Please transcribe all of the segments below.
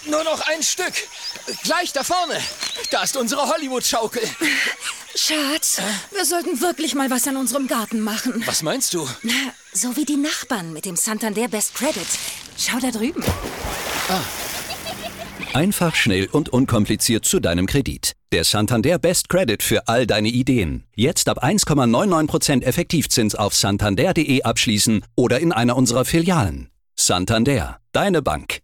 Nur noch ein Stück. Gleich da vorne. Da ist unsere Hollywood-Schaukel. Schatz, wir sollten wirklich mal was an unserem Garten machen. Was meinst du? Na, so wie die Nachbarn mit dem Santander Best Credit. Schau da drüben. Einfach, schnell und unkompliziert zu deinem Kredit. Der Santander Best Credit für all deine Ideen. Jetzt ab 1,99% Effektivzins auf santander.de abschließen oder in einer unserer Filialen. Santander, deine Bank.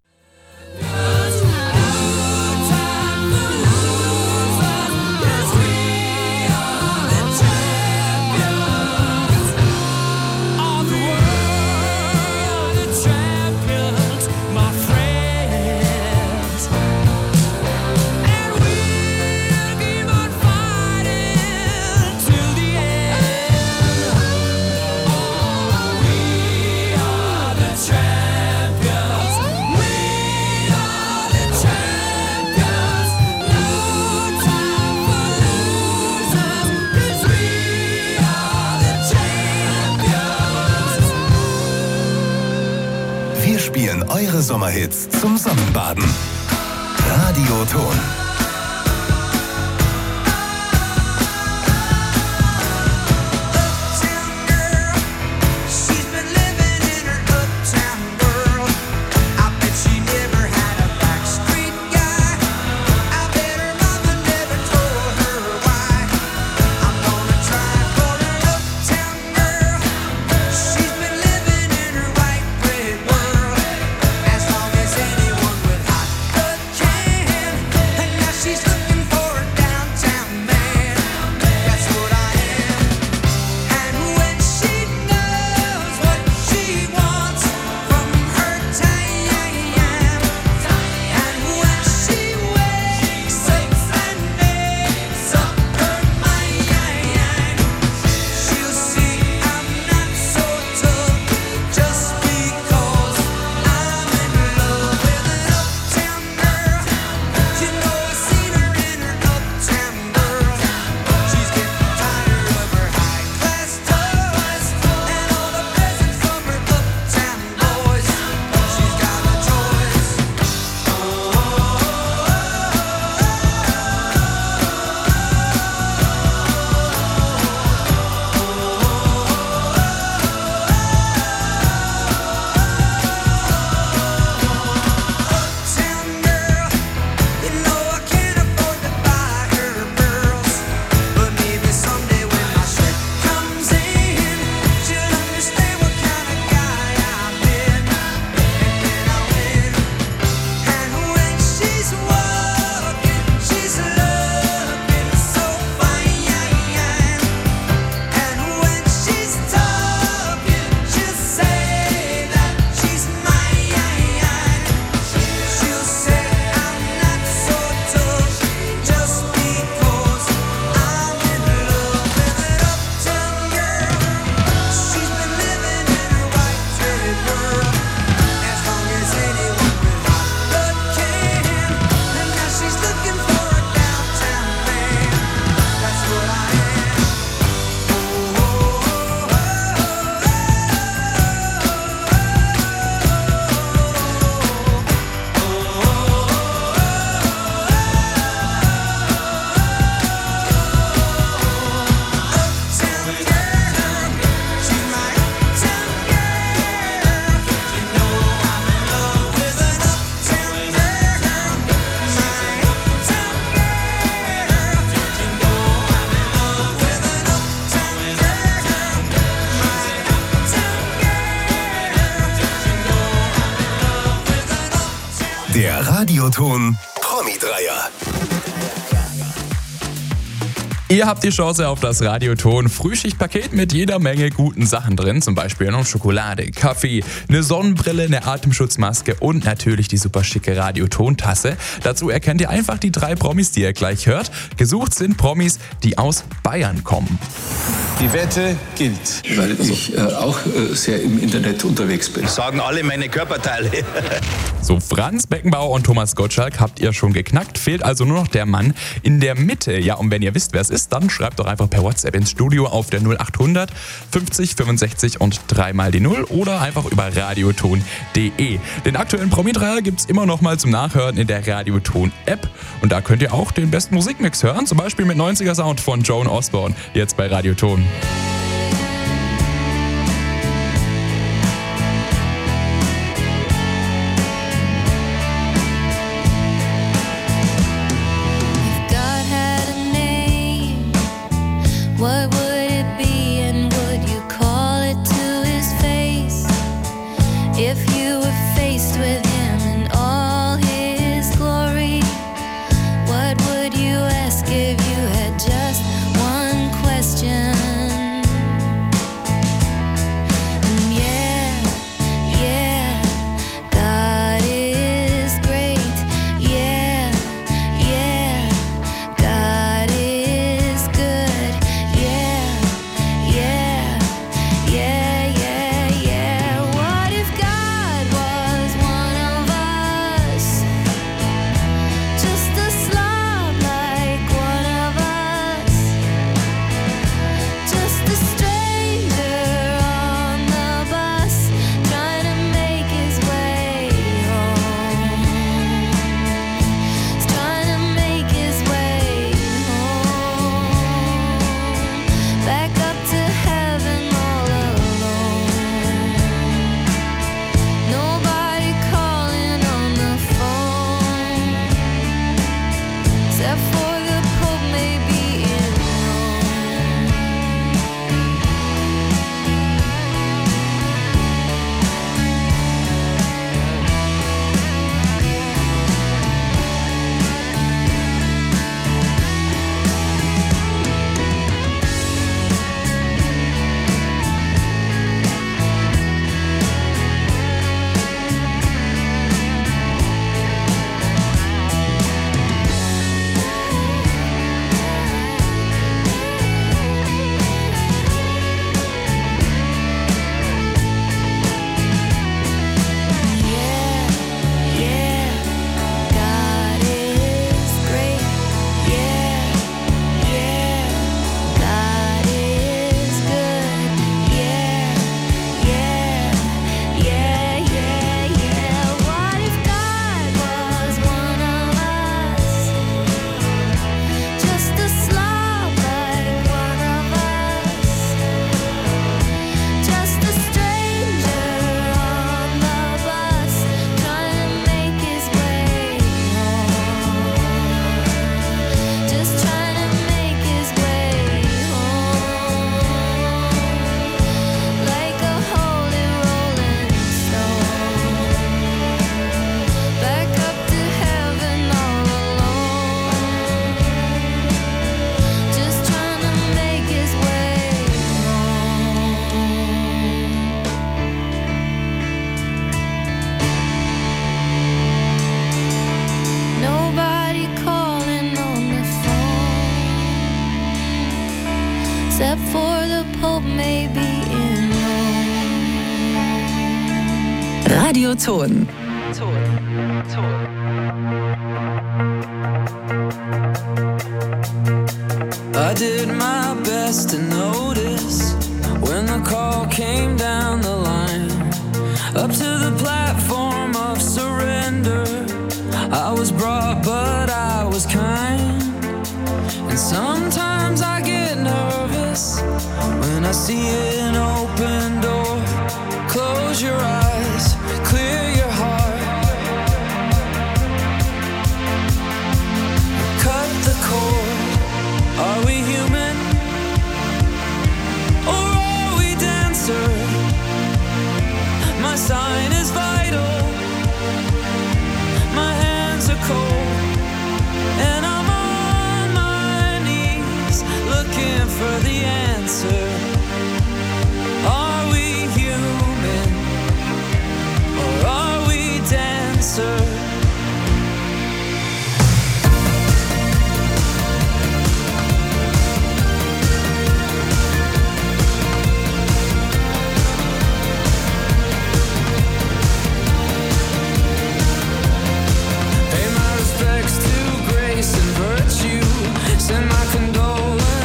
Wir spielen eure Sommerhits zum Sonnenbaden. Radioton. Der Radioton Promi-Dreier. Ihr habt die Chance auf das Radioton Frühschichtpaket mit jeder Menge guten Sachen drin. Zum Beispiel noch Schokolade, Kaffee, eine Sonnenbrille, eine Atemschutzmaske und natürlich die super schicke Radioton-Tasse. Dazu erkennt ihr einfach die 3 Promis, die ihr gleich hört. Gesucht sind Promis, die aus Bayern kommen. Die Wette gilt. Weil ich auch sehr im Internet unterwegs bin. Sagen alle meine Körperteile. So, Franz Beckenbauer und Thomas Gottschalk habt ihr schon geknackt. Fehlt also nur noch der Mann in der Mitte. Ja, und wenn ihr wisst, wer es ist, ist, dann schreibt doch einfach per WhatsApp ins Studio auf der 0800 50 65 und 3 mal die 0 oder einfach über radioton.de. Den aktuellen Promi-Dreier gibt's immer noch mal zum Nachhören in der Radioton-App und da könnt ihr auch den besten Musikmix hören, zum Beispiel mit 90er Sound von Joan Osborne, jetzt bei Radioton. What would it be and would you call it to his face? If you were faced with him in all his glory, what would you ask if you had just one question? And yeah, God is great. Yeah, God is good. What if God was one of us? Just a slob like one of us. Just a stranger on the bus trying to make his way home. He's trying to make his way home. Back up to heaven all alone. Nobody calling on the phone, except for the Pope maybe in Rome. Yeah, God is great. Yeah, God is good. Yeah. What if God was one of us? Just a slob like one of us. Just a stranger on the bus trying to make his way home. Just trying to make his way home. Like a holy rolling stone. Back up to heaven all alone. Just trying to make his way home. Nobody calling on the phone, except for the Pope maybe in Rome. Radioton. I did my best to notice when the call came down the line. Up to the platform of surrender, I was brought but I was kind. And sometimes I get nervous when I see an open door. Close your eyes, clear your heart. Cut the cord. Are we human or are we dancer? My sign is vital. My hands are cold and I'm on my knees looking for the answer. Are we human or are we dancer? Pay my respects to grace and virtue. Send my condolences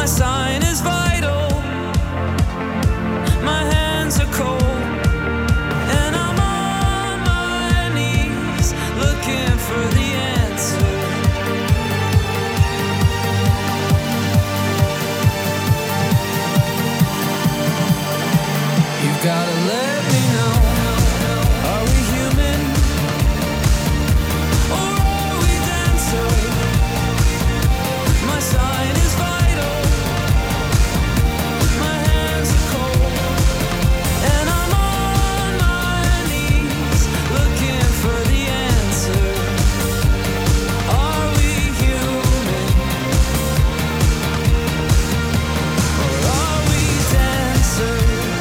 My sign is vital. My hands are cold. And I'm on my knees looking for the answer. You've gotta let me know. Are we human? Or are we dancer? My sign is vital. My hands are cold. And I'm on my knees looking for the answer. Are we human? Or are we dancer?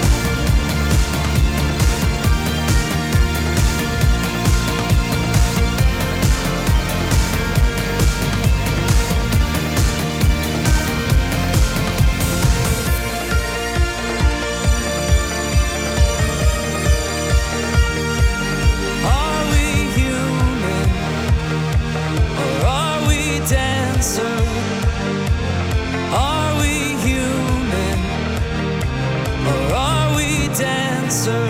Are we human? Or are we dancer? Are we human? Or are we dancer?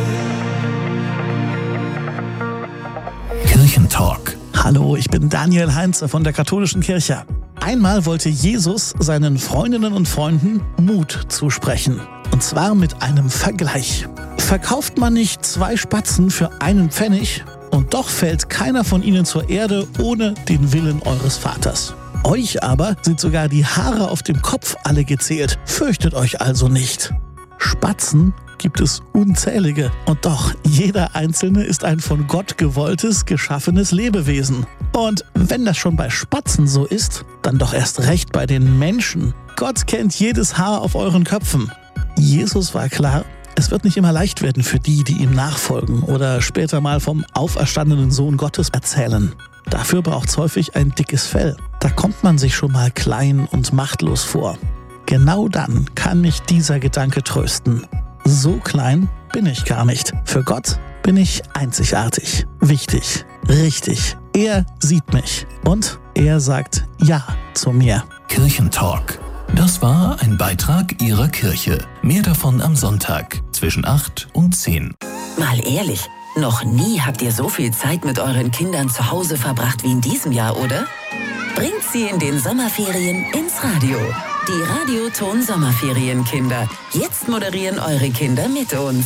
Kirchentalk. Hallo, ich bin Daniel Heinze von der Katholischen Kirche. Einmal wollte Jesus seinen Freundinnen und Freunden Mut zusprechen. Und zwar mit einem Vergleich. Verkauft man nicht 2 Spatzen für 1 Pfennig und doch fällt keiner von ihnen zur Erde ohne den Willen eures Vaters. Euch aber sind sogar die Haare auf dem Kopf alle gezählt. Fürchtet euch also nicht. Spatzen gibt es unzählige. Und doch, jeder einzelne ist ein von Gott gewolltes, geschaffenes Lebewesen. Und wenn das schon bei Spatzen so ist, dann doch erst recht bei den Menschen. Gott kennt jedes Haar auf euren Köpfen. Jesus war klar, es wird nicht immer leicht werden für die, die ihm nachfolgen oder später mal vom auferstandenen Sohn Gottes erzählen. Dafür braucht es häufig ein dickes Fell. Da kommt man sich schon mal klein und machtlos vor. Genau dann kann mich dieser Gedanke trösten. So klein bin ich gar nicht. Für Gott bin ich einzigartig, wichtig, richtig. Er sieht mich und er sagt Ja zu mir. Kirchentalk. Das war ein Beitrag Ihrer Kirche. Mehr davon am Sonntag zwischen 8 und 10. Mal ehrlich, noch nie habt ihr so viel Zeit mit euren Kindern zu Hause verbracht wie in diesem Jahr, oder? Bringt sie in den Sommerferien ins Radio. Die Radioton Sommerferienkinder. Jetzt moderieren eure Kinder mit uns.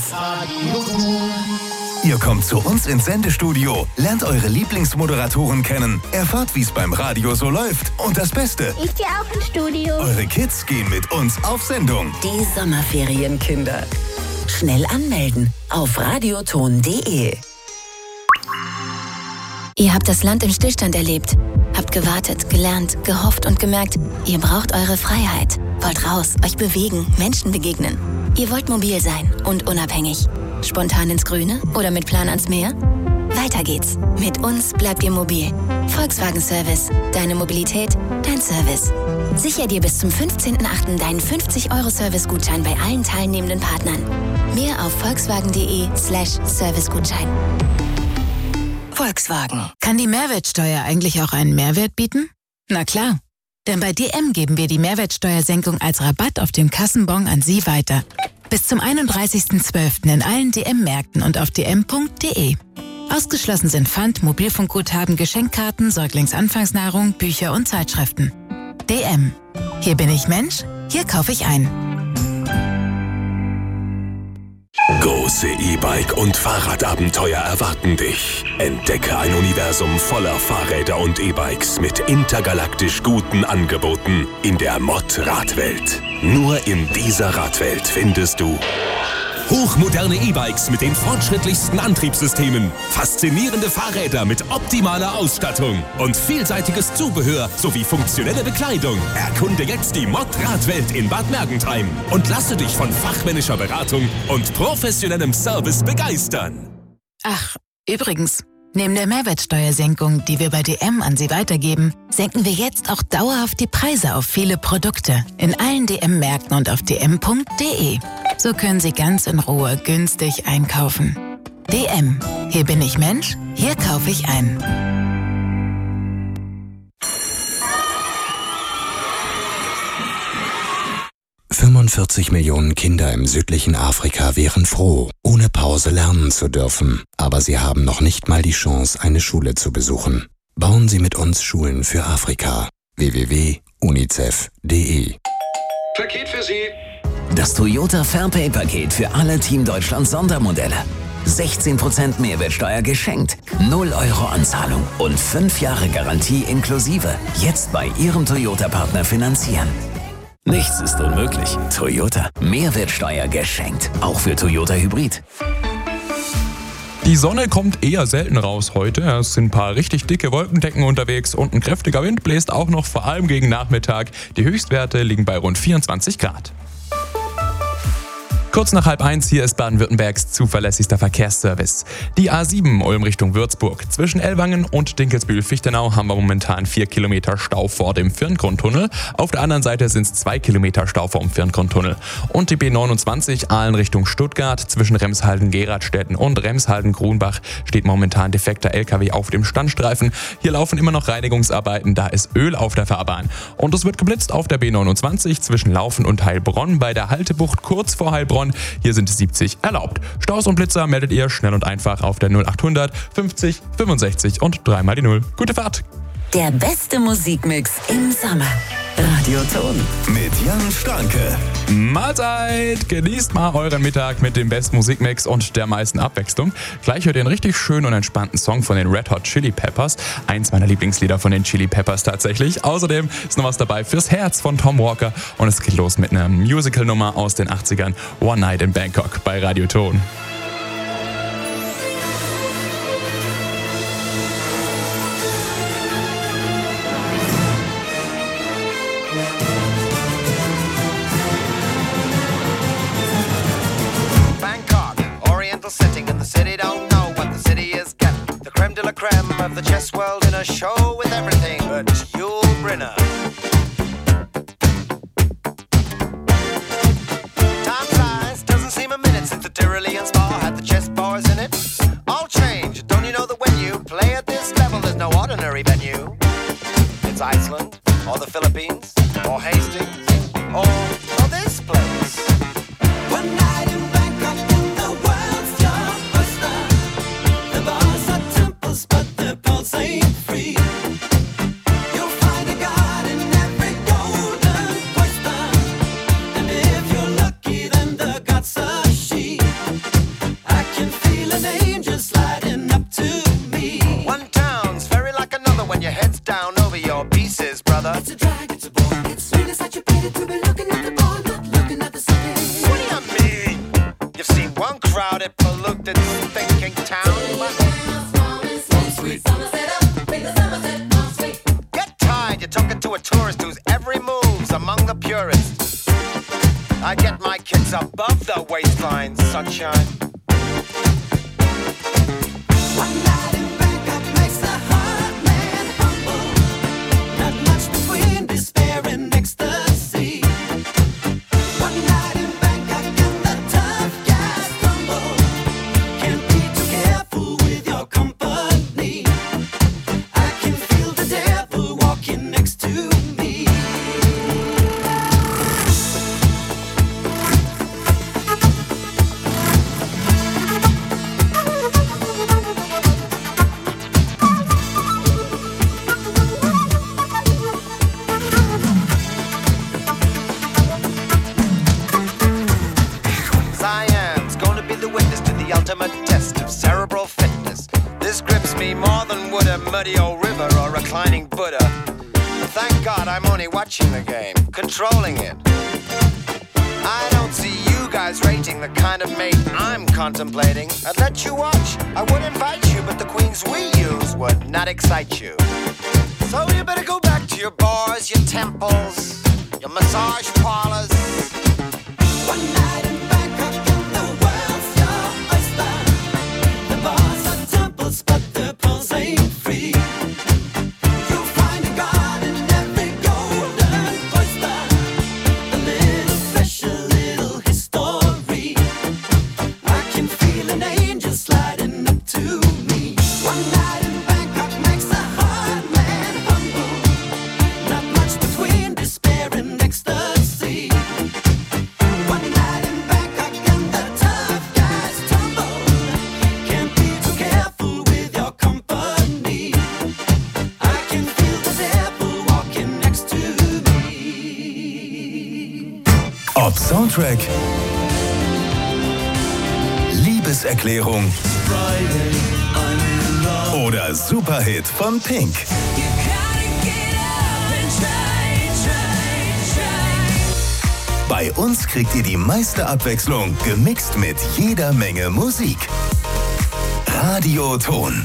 Ihr kommt zu uns ins Sendestudio, lernt eure Lieblingsmoderatoren kennen, erfahrt, wie es beim Radio so läuft. Und das Beste: Ich gehe auch ins Studio. Eure Kids gehen mit uns auf Sendung. Die Sommerferienkinder. Schnell anmelden auf radioton.de. Ihr habt das Land im Stillstand erlebt. Habt gewartet, gelernt, gehofft und gemerkt, ihr braucht eure Freiheit. Wollt raus, euch bewegen, Menschen begegnen. Ihr wollt mobil sein und unabhängig. Spontan ins Grüne oder mit Plan ans Meer? Weiter geht's. Mit uns bleibt ihr mobil. Volkswagen Service. Deine Mobilität, dein Service. Sicher dir bis zum 15.08. deinen 50-Euro-Service-Gutschein bei allen teilnehmenden Partnern. Mehr auf volkswagen.de/Servicegutschein. Volkswagen. Kann die Mehrwertsteuer eigentlich auch einen Mehrwert bieten? Na klar, denn bei DM geben wir die Mehrwertsteuersenkung als Rabatt auf dem Kassenbon an Sie weiter. Bis zum 31.12. in allen DM-Märkten und auf dm.de. Ausgeschlossen sind Pfand, Mobilfunkguthaben, Geschenkkarten, Säuglingsanfangsnahrung, Bücher und Zeitschriften. DM. Hier bin ich Mensch, hier kaufe ich ein. Große E-Bike- und Fahrradabenteuer erwarten dich. Entdecke ein Universum voller Fahrräder und E-Bikes mit intergalaktisch guten Angeboten in der Mod-Radwelt. Nur in dieser Radwelt findest du hochmoderne E-Bikes mit den fortschrittlichsten Antriebssystemen, faszinierende Fahrräder mit optimaler Ausstattung und vielseitiges Zubehör sowie funktionelle Bekleidung. Erkunde jetzt die Mod-Radwelt in Bad Mergentheim und lasse dich von fachmännischer Beratung und professionellem Service begeistern. Ach, übrigens, neben der Mehrwertsteuersenkung, die wir bei DM an Sie weitergeben, senken wir jetzt auch dauerhaft die Preise auf viele Produkte in allen DM-Märkten und auf dm.de. So können Sie ganz in Ruhe günstig einkaufen. DM. Hier bin ich Mensch, hier kaufe ich ein. 43 Millionen Kinder im südlichen Afrika wären froh, ohne Pause lernen zu dürfen. Aber sie haben noch nicht mal die Chance, eine Schule zu besuchen. Bauen Sie mit uns Schulen für Afrika. www.unicef.de. Paket für Sie. Das Toyota Fairpay-Paket für alle Team Deutschland Sondermodelle. 16% Mehrwertsteuer geschenkt, 0 € Anzahlung und 5 Jahre Garantie inklusive. Jetzt bei Ihrem Toyota-Partner finanzieren. Nichts ist unmöglich. Toyota. Mehrwertsteuer geschenkt. Auch für Toyota Hybrid. Die Sonne kommt eher selten raus heute. Es sind ein paar richtig dicke Wolkendecken unterwegs und ein kräftiger Wind bläst auch noch, vor allem gegen Nachmittag. Die Höchstwerte liegen bei rund 24 Grad. Kurz nach 12:30, hier ist Baden-Württembergs zuverlässigster Verkehrsservice. Die A7 Ulm Richtung Würzburg. Zwischen Ellwangen und Dinkelsbühl-Fichtenau haben wir momentan 4 Kilometer Stau vor dem Firngrundtunnel. Auf der anderen Seite sind es 2 Kilometer Stau vor dem Firngrundtunnel. Und die B29 Aalen Richtung Stuttgart. Zwischen Remshalden-Geradstetten und Remshalden-Grunbach steht momentan defekter LKW auf dem Standstreifen. Hier laufen immer noch Reinigungsarbeiten, da ist Öl auf der Fahrbahn. Und es wird geblitzt auf der B29 zwischen Laufen und Heilbronn bei der Haltebucht kurz vor Heilbronn. Hier sind 70 erlaubt. Staus und Blitzer meldet ihr schnell und einfach auf der 0800 50 65 und 3 mal die 0. Gute Fahrt! Der beste Musikmix im Sommer. Radioton. Mit Jan Starke. Mahlzeit! Genießt mal euren Mittag mit dem besten Musikmix und der meisten Abwechslung. Gleich hört ihr einen richtig schönen und entspannten Song von den Red Hot Chili Peppers. Eins meiner Lieblingslieder von den Chili Peppers tatsächlich. Außerdem ist noch was dabei fürs Herz von Tom Walker. Und es geht los mit einer Musical-Nummer aus den 80ern. One Night in Bangkok bei Radioton. Setting in the city, don't know what the city is getting. The creme de la creme of the chess world in a show with everything but Yul Brynner. Time flies, doesn't seem a minute since the Tyrolean Spa had the chess bars in it. All change, don't you know that when you play at this level, there's no ordinary venue? It's Iceland, or the Philippines, or Hastings, or this place. One night in Bangkok in the world's but the pulse ain't free. You'll find a god in every golden oyster, and if you're lucky, then the god's a she. I can feel an angel sliding up to me. One town's very like another when your head's down over your pieces, brother. It's a drag, it's a bore, it's really such a pity to be looking at the ball, not looking at the city. What do you mean? You've seen one crowded, polluted, thinking town. Get tired, you're talking to a tourist whose every move's among the purists. I get my kids above the waistline, sunshine. One night in Bangkok makes a hard man humble. Not much between despair and ecstasy. One night in Bangkok and the tough guys stumble. Can't be too careful with your company. I can feel the devil walking next to me. Siam's gonna be the witness to the ultimate test of cerebral fitness. This grips me more than would a muddy old river or reclining Buddha. But thank God I'm only watching the game, controlling it. I don't see you guys rating the kind of mate I'm contemplating. I'd let you watch, I would invite you, but the queens we use would not excite you. So you better go back to your bars, your temples, your massage parlors. One night in Bangkok and the world's your oyster. The bars are temples, but the pulse ain't free. You'll find a god in every golden oyster. A little special, little history. I can feel an angel sliding up to me. One night in Bangkok makes a hard man humble. Not much between despair and ecstasy. Soundtrack, Liebeserklärung oder Superhit von Pink. Bei uns kriegt ihr die meiste Abwechslung, gemixt mit jeder Menge Musik. Radioton.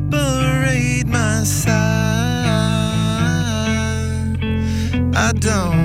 Don't